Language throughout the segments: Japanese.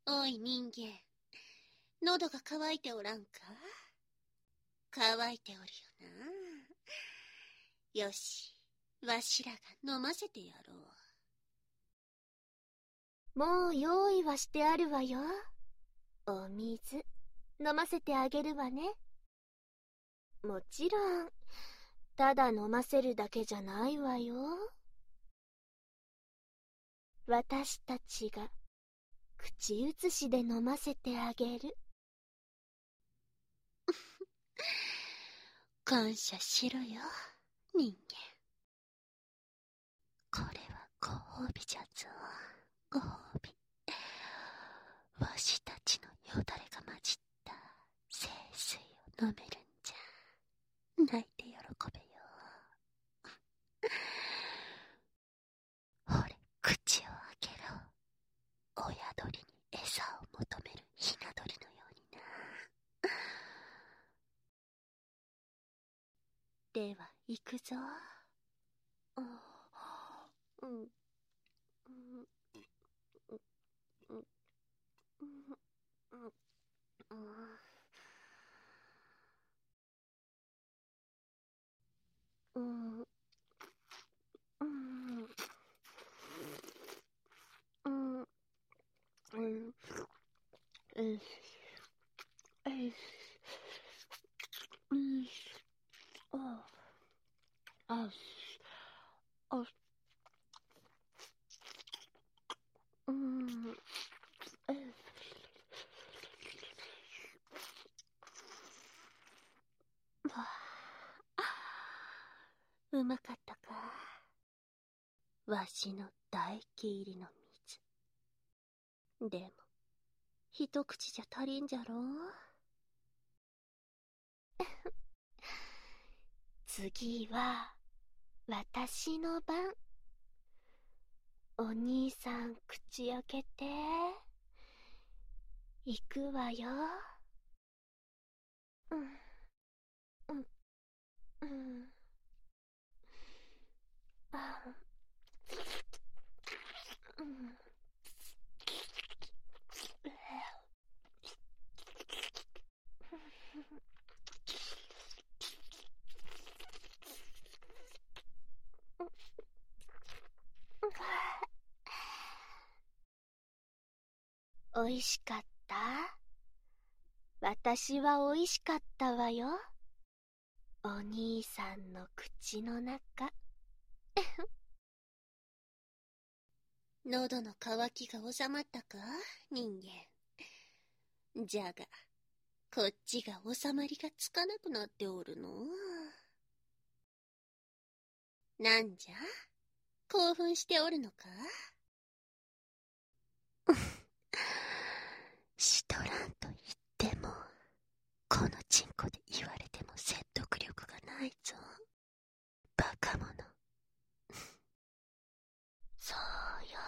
おい人間、喉が渇いておらんか？乾いておるよな。よし、わしらが飲ませてやろう。もう用意はしてあるわよ。お水、飲ませてあげるわね。もちろん、ただ飲ませるだけじゃないわよ。私たちが口移しで飲ませてあげる。 感謝しろよ、人間。これはご褒美じゃぞ、ご褒美。わしたちのよだれが混じった清水を飲めるんじゃ。泣いて喜べよ。ほれ、口を開けろ。親鳥に餌を求めるひな鳥のようにな。では行くぞ。うまかったか？わしの唾液入りの水。でも、一口じゃ足りんじゃろう？ 次は、私の番。お兄さん、口開けて。行くわよ。おいしかった？私はおいしかったわよ。お兄さんの口の中。 喉の渇きが収まったか、人間。じゃが、こっちが収まりがつかなくなっておるの。なんじゃ？興奮しておるのか？しとらんと言っても、このチンコで言われても説得力がないぞ。バカ者。そうよ。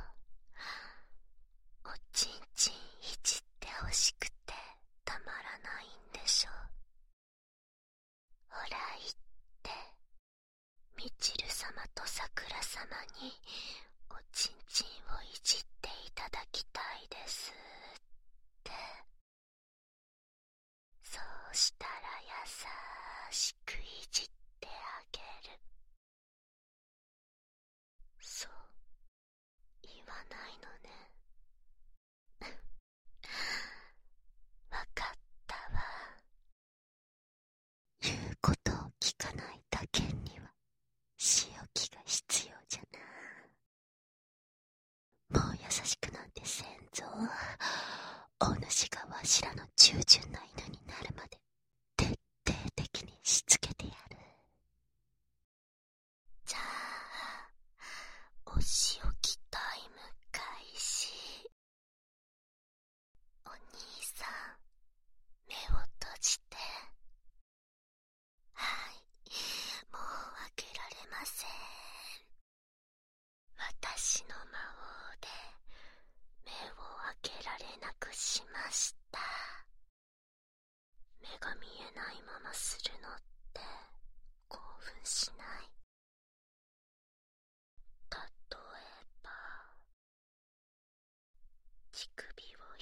おちんちんいじってほしくてたまらないんでしょう。ほら言って、みちる様とさくら様におちんちんをいじっていただきたいですって。そうしたら優しくいじってあげる。そう言わないのね。わかったわ。言うことを聞かないだけには仕置きが必要じゃな。もう優しくなんてせんぞ。お主がわしらの従順な犬になるまで徹底的にしつけてやる。じゃあ、お仕置きタイム開始。お兄さん、目を閉じて。はい、もう開けられません。私の魔法で目を開けられなくしました。目が見えないままするのって興奮しない？例えば、乳首を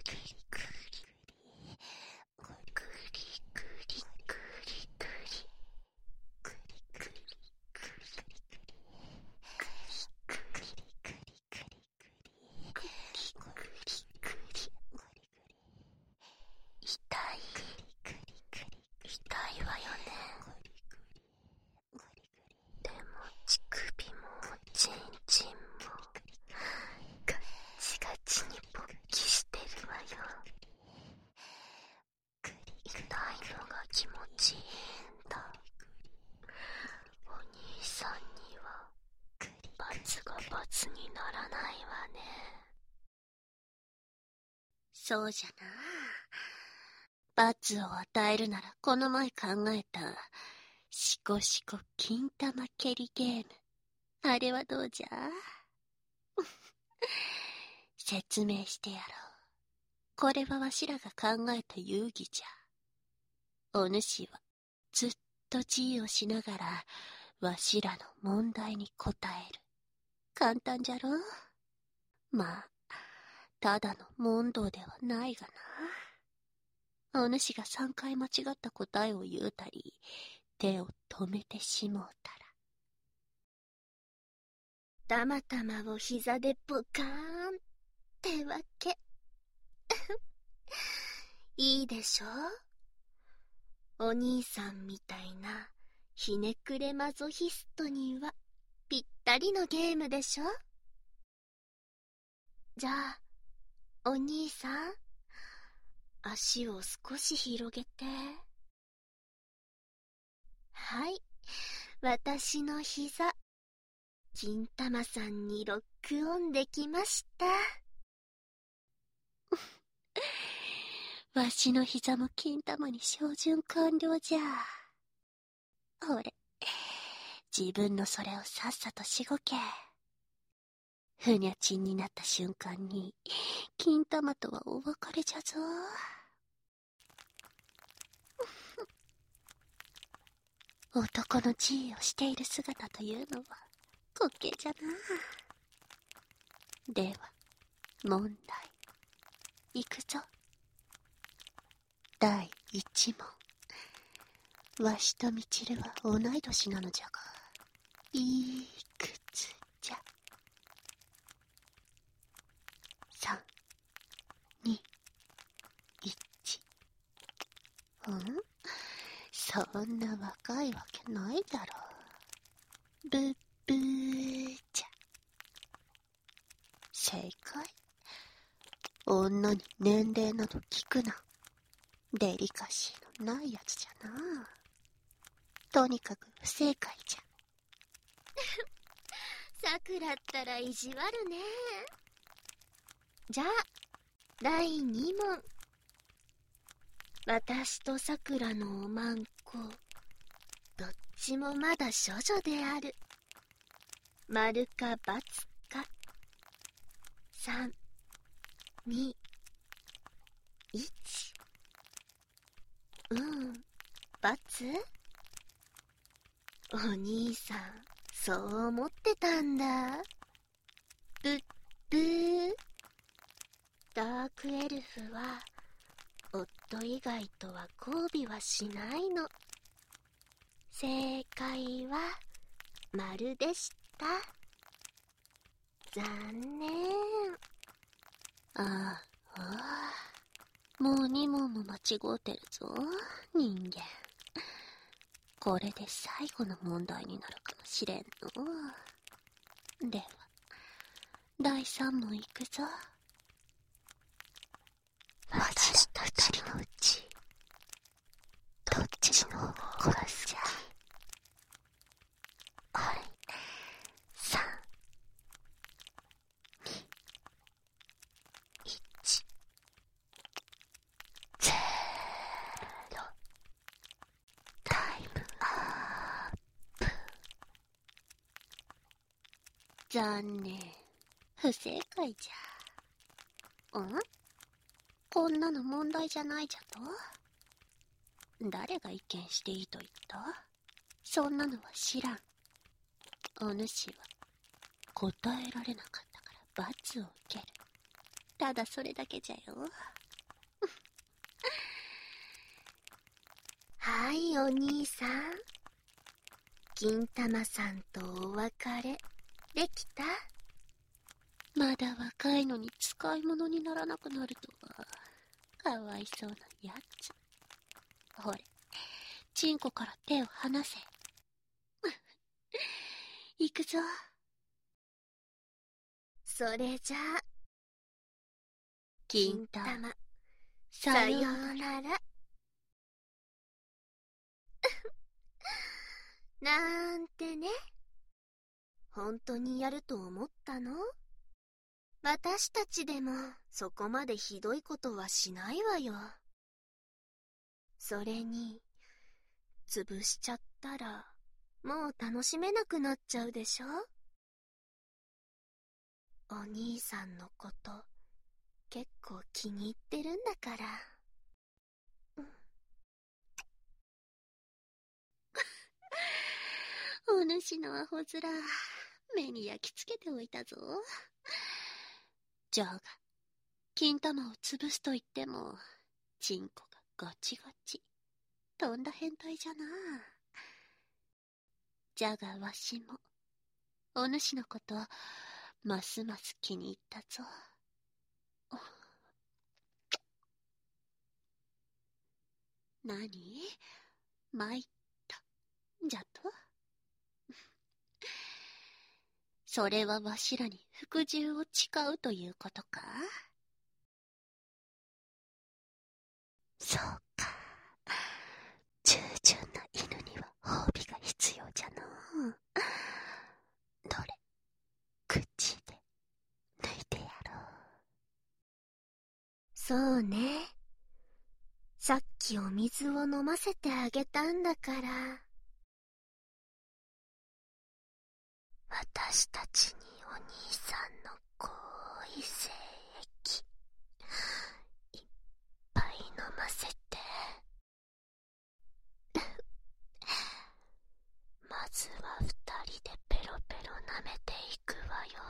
痛いわよね。でも乳首もチンチンもガッチガチに勃起してるわよ。痛いのが気持ちいいんだ。お兄さんには罰が罰にならないわね。 そうじゃな。罰を与えるならこの前考えたシコシコ金玉蹴りゲーム、あれはどうじゃ？説明してやろう。これはわしらが考えた遊戯じゃ。お主はずっと自由をしながらわしらの問題に答える。簡単じゃろ？まあただの問答ではないがな。お主が3回間違った答えを言うたり、手を止めてしもうたら。たまたまを膝でポカーンってわけ。いいでしょ？お兄さんみたいなひねくれマゾヒストにはぴったりのゲームでしょ？じゃあ、お兄さん、足を少し広げて。はい、私の膝、金玉さんにロックオンできました。わしの膝も金玉に照準完了じゃ。ほれ、自分のそれをさっさとしごけ。ふにゃちんになった瞬間に金玉とはお別れじゃぞ。男の地位をしている姿というのは滑稽じゃな。では問題いくぞ。第1問。わしとみちるは同い年なのじゃが、いくつじゃ？ 3、2、1。そんな若いわけないだろう。ブッブーじゃ。正解。女に年齢など聞くな。デリカシーのないやつじゃな。とにかく不正解じゃ。さくらったら意地悪ね。じゃあ第2問。私とさくらのおまんこ、どっちもまだ処女である。丸か×か。3、2、1。×？お兄さん、そう思ってたんだ。ぶっぶー。ダークエルフは夫以外とは交尾はしないの。正解は丸でした。残念。ああ、もう2問も間違うてるぞ、人間。これで最後の問題になるかもしれんの。では第3問いくぞ。 私たちのうち残念。不正解じゃ。こんなの問題じゃないじゃと？誰が意見していいと言った？そんなのは知らん。お主は答えられなかったから罰を受ける。ただそれだけじゃよ。 はい、お兄さん。金玉さんとお別れできた？ まだ若いのに使い物にならなくなるとは。かわいそうなやつ。ほれ、チンコから手を離せ。行くぞ。 それじゃあ、 金玉、 さようなら。なんてね。本当にやると思ったの？私たちでもそこまでひどいことはしないわよ。それに、潰しちゃったら、もう楽しめなくなっちゃうでしょ？お兄さんのこと、結構気に入ってるんだから。 お主のアホ面、目に焼き付けておいたぞ。じゃが、金玉を潰すと言っても、チンコがガチガチ。とんだ変態じゃな。じゃがわしも、お主のこと、ますます気に入ったぞ。何？参った。じゃと？それはわしらに服従を誓うということか？そうか。従順な犬には褒美が必要じゃの。どれ、口で抜いてやろう。 そうね。さっきお水を飲ませてあげたんだから。私たちにお兄さんの濃い精液いっぱい飲ませて。まずは2人でペロペロ舐めていくわよ。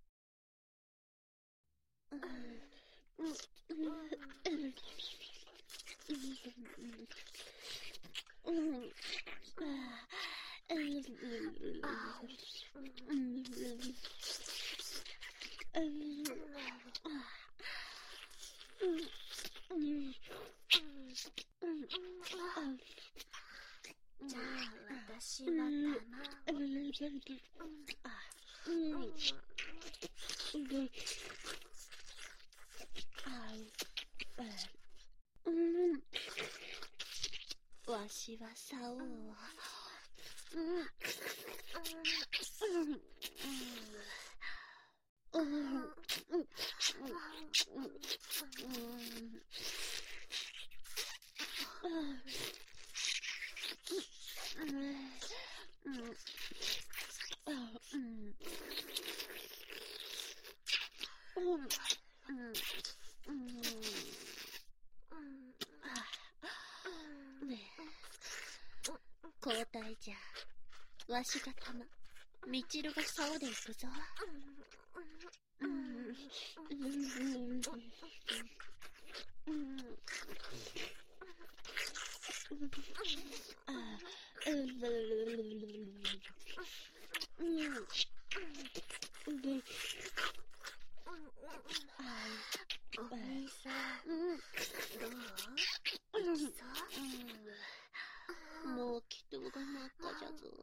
じゃあ私はわしは竿を。交代じゃ。わしが玉、みちるが竿で行くぞ。 お兄さん、どう？いきそう？ もう祈祷が真っ赤じゃぞ。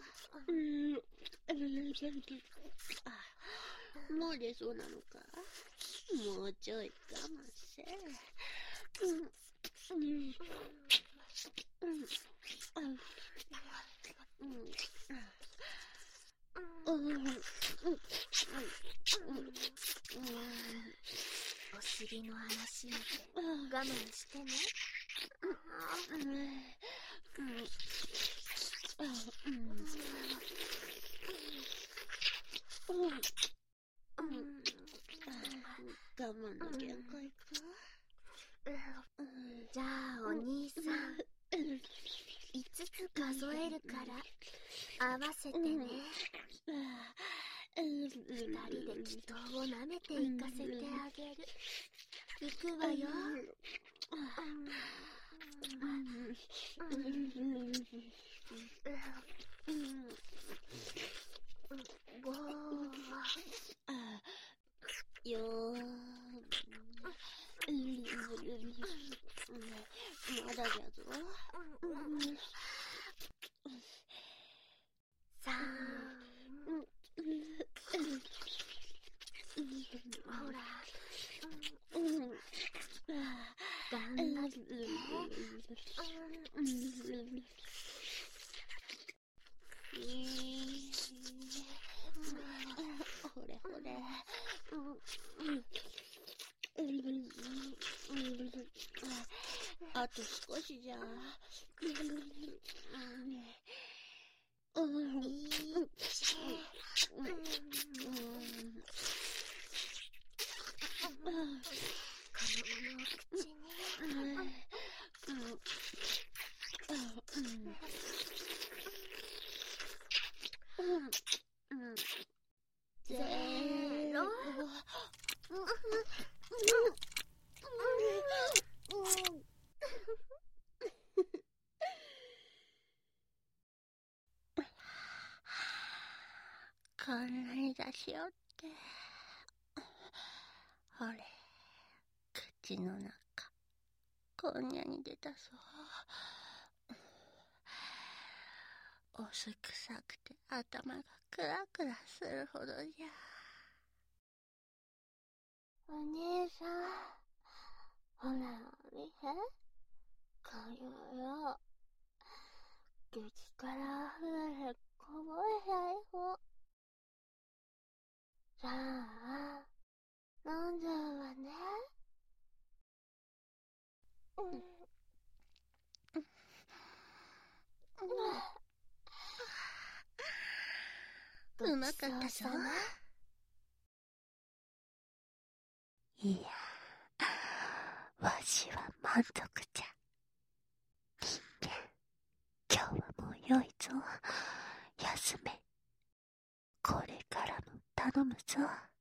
もう出そうなのか？もうちょい我慢せ。 お尻の穴閉めて我慢してね。 我慢の限界か。 じゃあお兄さん、5つ数えるから合わせてね。2人で祈祷を舐めていかせてあげる。いくわよ。5、 4、まだじゃぞ。 3、ほら、頑張って。 ほれほれ。あと少しじゃ。こんなに出しよって。ほれ、口の中、こんなに出たぞ。おすくさくて頭がクラクラするほどじゃ。 お姉さん、ほら見て、これよ、口から溢れるこぼれ財布。さあ、飲んじゃうわね。 うまかったぞ。いや、わしは満足じゃ。人間、今日はもうよいぞ。休め。これからも頼むぞ。